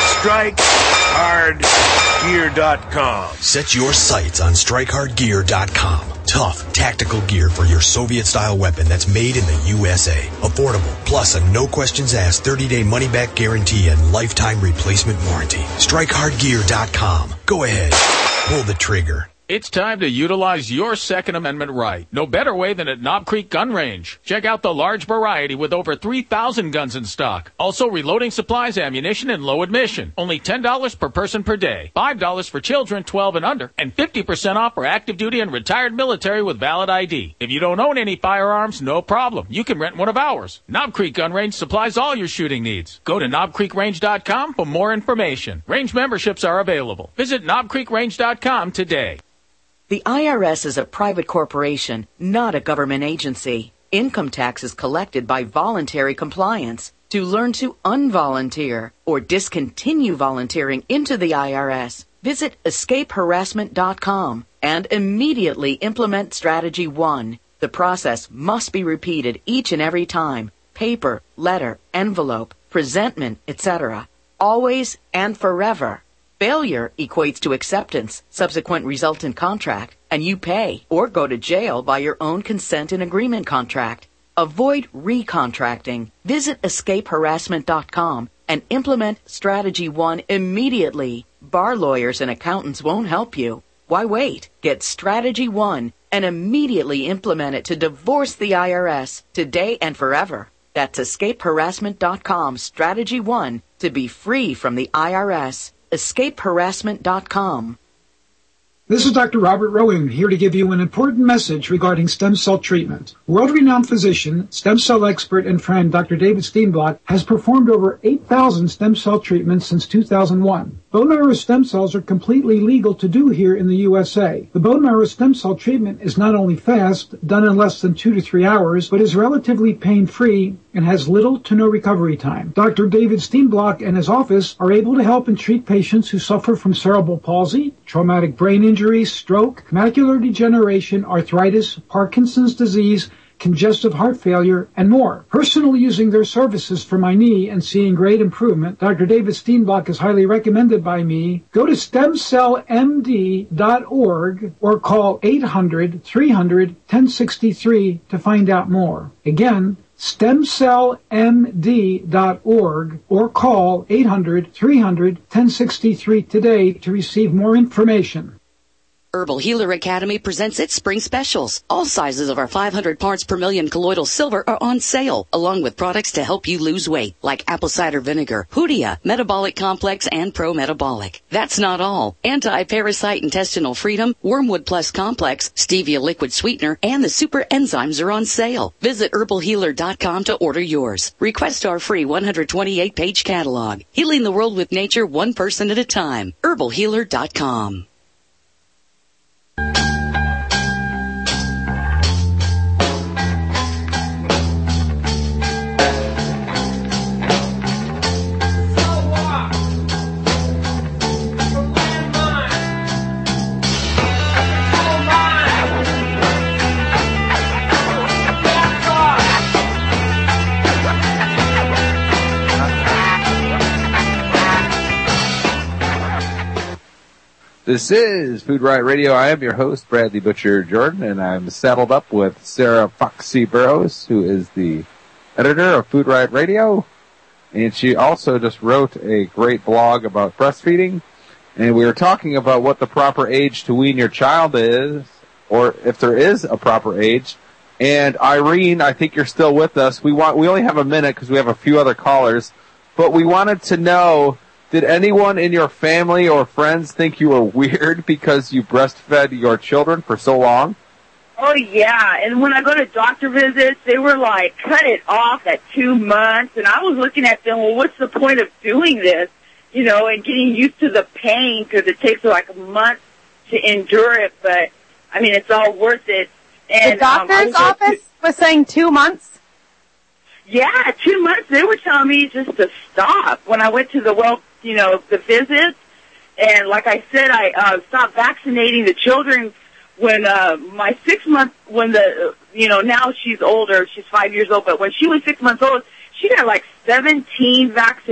StrikeHardGear.com. Set your sights on StrikeHardGear.com. Tough, tactical gear for your Soviet-style weapon that's made in the USA. Affordable, plus a no-questions-asked 30-day money-back guarantee and lifetime replacement warranty. StrikeHardGear.com. Go ahead. Pull the trigger. It's time to utilize your Second Amendment right. No better way than at Knob Creek Gun Range. Check out the large variety with over 3,000 guns in stock. Also reloading supplies, ammunition, and low admission. Only $10 per person per day. $5 for children 12 and under. And 50% off for active duty and retired military with valid ID. If you don't own any firearms, no problem. You can rent one of ours. Knob Creek Gun Range supplies all your shooting needs. Go to knobcreekrange.com for more information. Range memberships are available. Visit knobcreekrange.com today. The IRS is a private corporation, not a government agency. Income tax is collected by voluntary compliance. To learn to unvolunteer or discontinue volunteering into the IRS, visit escapeharassment.com and immediately implement Strategy 1. The process must be repeated each and every time. Paper, letter, envelope, presentment, etc. Always and forever. Failure equates to acceptance, subsequent resultant contract, and you pay or go to jail by your own consent and agreement contract. Avoid recontracting. Visit escapeharassment.com and implement Strategy 1 immediately. Bar lawyers and accountants won't help you. Why wait? Get Strategy 1 and immediately implement it to divorce the IRS today and forever. That's escapeharassment.com, Strategy 1, to be free from the IRS. escapeharassment.com. This is Dr. Robert Rowan here to give you an important message regarding stem cell treatment. World-renowned physician, stem cell expert, and friend Dr. David Steenblock has performed over 8,000 stem cell treatments since 2001. Bone marrow stem cells are completely legal to do here in the USA. The bone marrow stem cell treatment is not only fast, done in less than 2 to 3 hours, but is relatively pain-free and has little to no recovery time. Dr. David Steenblock and his office are able to help and treat patients who suffer from cerebral palsy, traumatic brain injury, stroke, macular degeneration, arthritis, Parkinson's disease, congestive heart failure, and more. Personally using their services for my knee and seeing great improvement, Dr. David Steenblock is highly recommended by me. Go to stemcellmd.org or call 800-300-1063 to find out more. Again, stemcellmd.org or call 800-300-1063 today to receive more information. Herbal Healer Academy presents its spring specials. All sizes of our 500 parts per million colloidal silver are on sale, along with products to help you lose weight, like apple cider vinegar, Hoodia, Metabolic Complex, and Pro Metabolic. That's not all. Anti-parasite intestinal freedom, Wormwood Plus Complex, Stevia liquid sweetener, and the super enzymes are on sale. Visit herbalhealer.com to order yours. Request our free 128-page catalog. Healing the world with nature one person at a time. herbalhealer.com. This is Food Riot Radio. I am your host, Bradley Butcher Jordan, and I'm saddled up with Sarah Foxy Burrows, who is the editor of Food Riot Radio. And she also just wrote a great blog about breastfeeding. And we were talking about what the proper age to wean your child is, or if there is a proper age. And Irene, I think you're still with us. We only have a minute because we have a few other callers, but we wanted to know, did anyone in your family or friends think you were weird because you breastfed your children for so long? Oh, yeah. And when I go to doctor visits, they were like, cut it off at 2 months. And I was looking at them, well, what's the point of doing this? You know, and getting used to the pain because it takes like a month to endure it. But, I mean, it's all worth it. And the doctor's office was saying 2 months? Yeah, 2 months. They were telling me just to stop. When I went to the the visits, and like I said, I stopped vaccinating the children when my 6 month, now she's older, she's 5 years old, but when she was 6 months old, she got like 18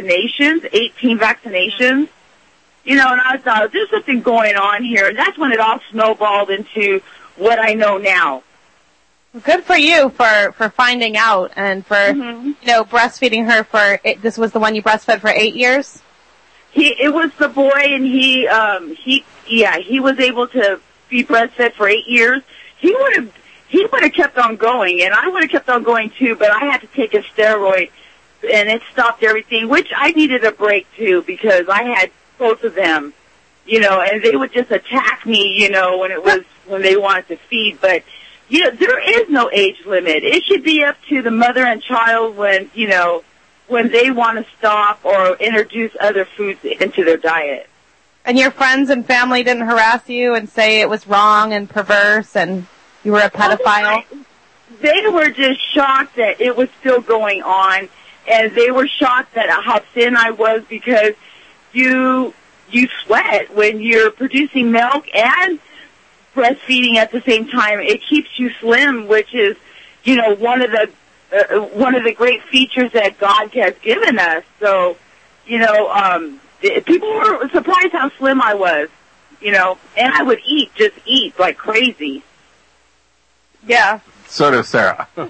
vaccinations, and I thought, there's something going on here, and that's when it all snowballed into what I know now. Good for you for finding out and for, breastfeeding her this was the one you breastfed for 8 years? It was the boy, and he was able to be breastfed for 8 years, he would have kept on going, and I would have kept on going too, but I had to take a steroid, and it stopped everything, which I needed a break too, because I had both of them, and they would just attack me, when they wanted to feed, but, there is no age limit. It should be up to the mother and child when they want to stop or introduce other foods into their diet. And your friends and family didn't harass you and say it was wrong and perverse and you were a pedophile? They were just shocked that it was still going on, and they were shocked at how thin I was, because you sweat when you're producing milk and breastfeeding at the same time. It keeps you slim, which is, one of the great features that God has given us. So, people were surprised how slim I was, and I would just eat like crazy. Yeah. So does Sarah. I'm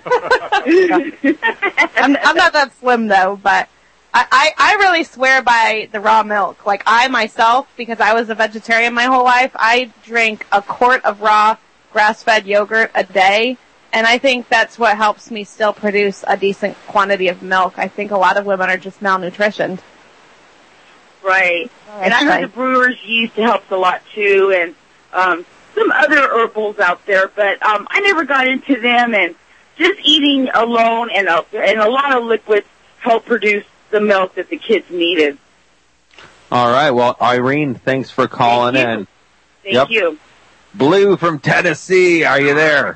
not that slim though, but I really swear by the raw milk. Like I myself, because I was a vegetarian my whole life, I drink a quart of raw grass-fed yogurt a day, and I think that's what helps me still produce a decent quantity of milk. I think a lot of women are just malnutritioned. Right. And I heard the brewer's yeast helps a lot too, and some other herbals out there, but I never got into them, and just eating alone and a lot of liquids help produce the milk that the kids needed. All right. Well, Irene, thanks for calling in. Thank you. Blue from Tennessee, are you there?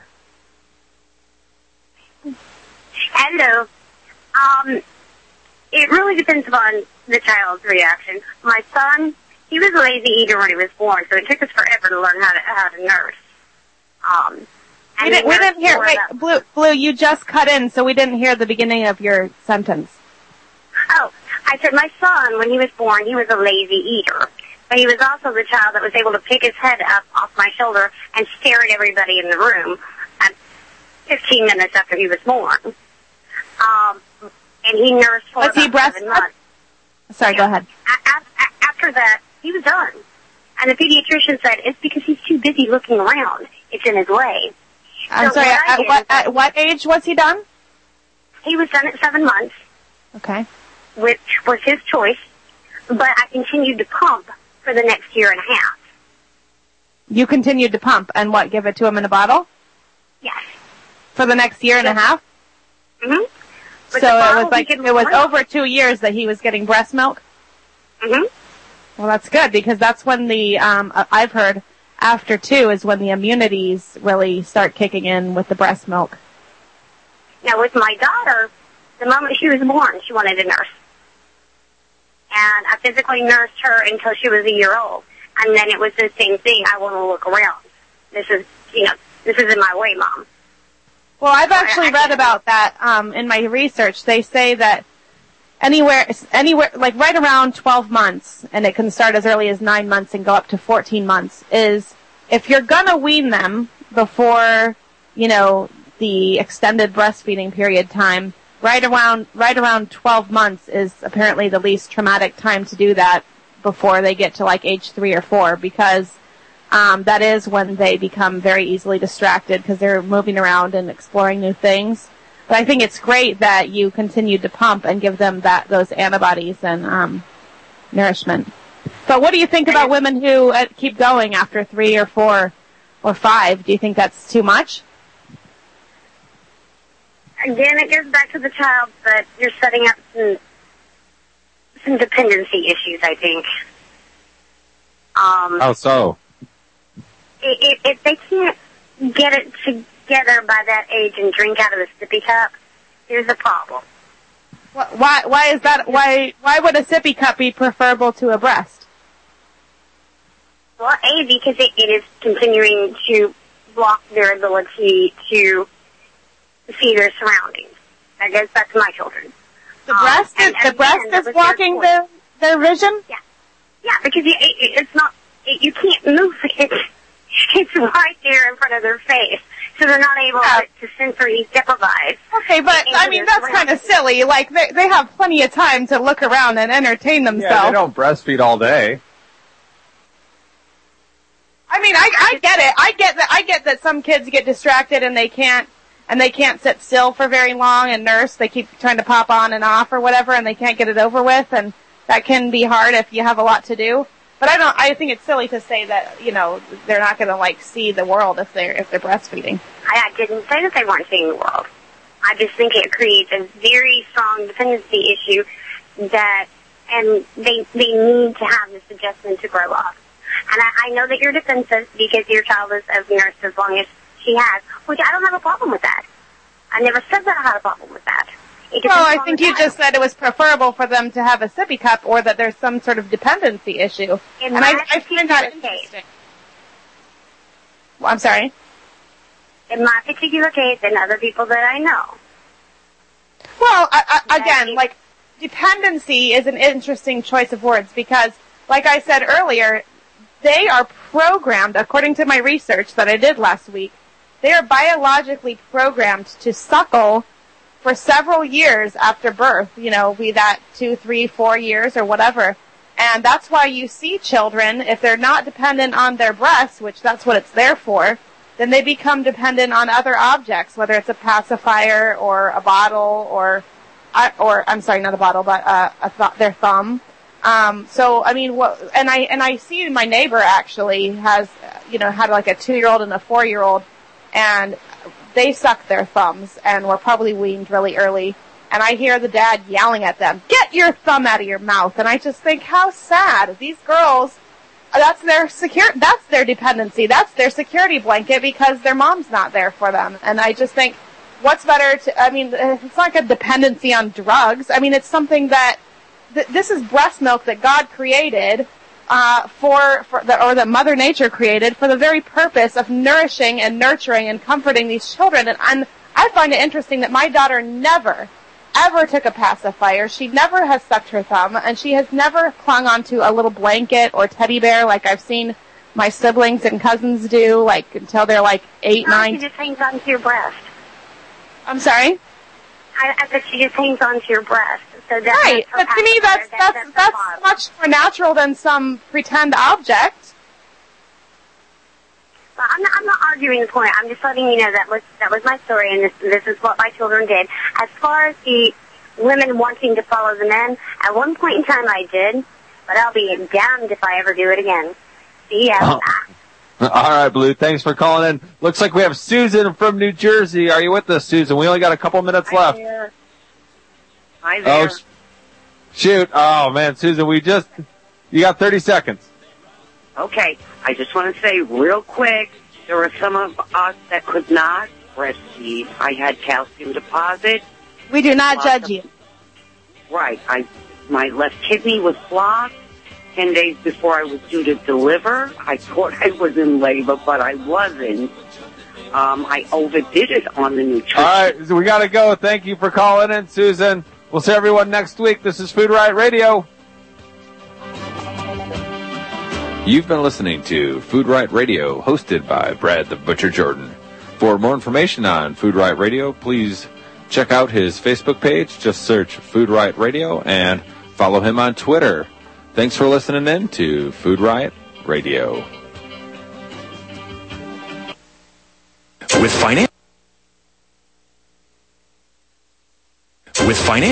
Hello. It really depends upon the child's reaction. My son, he was a lazy eater when he was born, so it took us forever to learn how to nurse. We didn't hear. Wait, Blue, you just cut in, so we didn't hear the beginning of your sentence. Oh, I said my son, when he was born, he was a lazy eater. But he was also the child that was able to pick his head up off my shoulder and stare at everybody in the room 15 minutes after he was born. And he nursed for about 7 months. Sorry, go ahead. After that, he was done. And the pediatrician said, it's because he's too busy looking around. It's in his way. I'm sorry, at what age was he done? He was done at 7 months. Okay. Which was his choice, but I continued to pump for the next year and a half. You continued to pump, and what, give it to him in a bottle? Yes. For the next year and a half? Mm-hmm. So it was over 2 years that he was getting breast milk? Mm-hmm. Well, that's good, because that's when I've heard after 2 is when the immunities really start kicking in with the breast milk. Now, with my daughter, the moment she was born, she wanted a nurse. And I physically nursed her until she was a year old. And then it was the same thing. I want to look around. This is in my way, Mom. Well, I've actually read about that in my research. They say that anywhere, like right around 12 months, and it can start as early as 9 months and go up to 14 months, is if you're gonna wean them before, the extended breastfeeding period time, right around 12 months is apparently the least traumatic time to do that before they get to like age 3 or 4, because that is when they become very easily distracted because they're moving around and exploring new things. But I think it's great that you continue to pump and give them those antibodies and nourishment. But what do you think about women who keep going after 3 or 4 or 5? Do you think that's too much? Again, it goes back to the child, but you're setting up some dependency issues, I think. How so? If they can't get it together by that age and drink out of the sippy cup, here's the problem. Why is that? Why would a sippy cup be preferable to a breast? Well, A, because it is continuing to block their ability to see their surroundings. That goes back to my children. The breast is blocking their vision? Yeah. Yeah, because it's not, you can't move it. It's right there in front of their face. So they're not able to sensory deprive. Okay, but I mean, that's kind of silly. Like, they have plenty of time to look around and entertain themselves. Yeah, they don't breastfeed all day. I mean, I get it. I get that some kids get distracted and they can't sit still for very long and nurse. They keep trying to pop on and off or whatever, and they can't get it over with, and that can be hard if you have a lot to do. But I think it's silly to say that, they're not going to see the world if they're breastfeeding. I didn't say that they weren't seeing the world. I just think it creates a very strong dependency issue and they need to have this adjustment to grow up. And I know that you're defensive because your child is nursed as long as she has, which I don't have a problem with that. I never said that I had a problem with that. Well, I think you just said it was preferable for them to have a sippy cup or that there's some sort of dependency issue. And I find that interesting. Well, I'm sorry? In my particular case and other people that I know. Well, again, dependency is an interesting choice of words because, like I said earlier, they are programmed, according to my research that I did last week, they are biologically programmed to suckle for several years after birth, be that 2, 3, 4 years or whatever. And that's why you see children, if they're not dependent on their breasts, which that's what it's there for, then they become dependent on other objects, whether it's a pacifier or a bottle or I'm sorry, not a bottle, but their thumb. So I mean, and I see my neighbor actually has, had like a 2-year-old and a 4-year-old, and they suck their thumbs and were probably weaned really early. And I hear the dad yelling at them, "Get your thumb out of your mouth!" And I just think, how sad. These girls, that's their dependency. That's their security blanket because their mom's not there for them. And I just think, what's better it's not like a dependency on drugs. I mean, it's something that, this is breast milk that God created, or that Mother Nature created for the very purpose of nourishing and nurturing and comforting these children. And I find it interesting that my daughter never, ever took a pacifier. She never has sucked her thumb, and she has never clung onto a little blanket or teddy bear like I've seen my siblings and cousins do, until they're 8, 9. She just hangs onto your breast. I'm sorry? I bet she just hangs onto your breast. So right, but to me that's much more natural than some pretend object. Well, I'm not arguing the point. I'm just letting you know that was my story, and this is what my children did. As far as the women wanting to follow the men, at one point in time I did, but I'll be damned if I ever do it again. See ya. All right, Blue. Thanks for calling in. Looks like we have Susan from New Jersey. Are you with us, Susan? We only got a couple minutes left. Hi there. Oh, shoot. Oh, man, Susan, you got 30 seconds. Okay. I just want to say real quick, there were some of us that could not breastfeed. I had calcium deposit. We do not judge you. Right. My left kidney was blocked. 10 days before I was due to deliver, I thought I was in labor, but I wasn't. I overdid it on the nutrition. All right, so we got to go. Thank you for calling in, Susan. We'll see everyone next week. This is Food Riot Radio. You've been listening to Food Riot Radio, hosted by Brad the Butcher Jordan. For more information on Food Riot Radio, please check out his Facebook page. Just search Food Riot Radio and follow him on Twitter. Thanks for listening in to Food Riot Radio. With finance